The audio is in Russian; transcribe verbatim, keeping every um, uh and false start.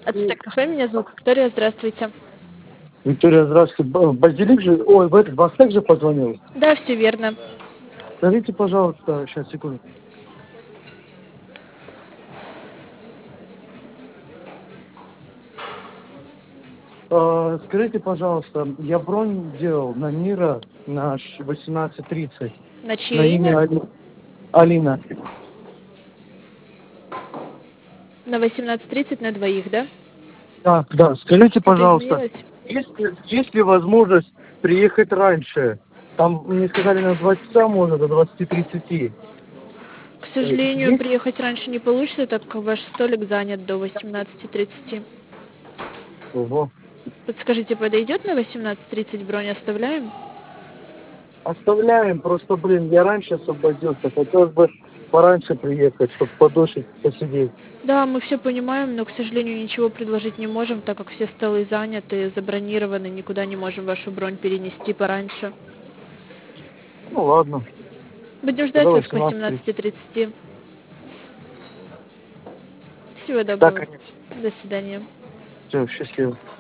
Ацтек кафе, меня зовут Виктория, здравствуйте. Виктория, здравствуйте. Б- Базилик же, ой, в этот Бастек же позвонил. Да, все верно. Скажите, пожалуйста, сейчас, секунду. А, скажите, пожалуйста, я бронь делал на Мира на ш- восемнадцать тридцать На на чье имя имя? Али- Алина. На восемнадцать тридцать на двоих, да? Да, да, скажите, Что-то пожалуйста, изменилось? есть, ли- есть ли возможность приехать раньше? Там мне сказали на два часа, можно до двадцати тридцати. К Э, сожалению, Есть? приехать раньше не получится, так как ваш столик занят до восемнадцати тридцати. Ого. Подскажите, подойдет на восемнадцать тридцать бронь оставляем? Оставляем, просто, блин, я раньше освободился, хотелось бы пораньше приехать, чтобы подольше посидеть. Да, мы все понимаем, но, к сожалению, ничего предложить не можем, так как все столы заняты, забронированы, никуда не можем вашу бронь перенести пораньше. Ну ладно, Будем тогда ждать вас к восемнадцать. восемнадцати тридцати. Всего Да, доброго. конечно. До свидания. Все, счастливо.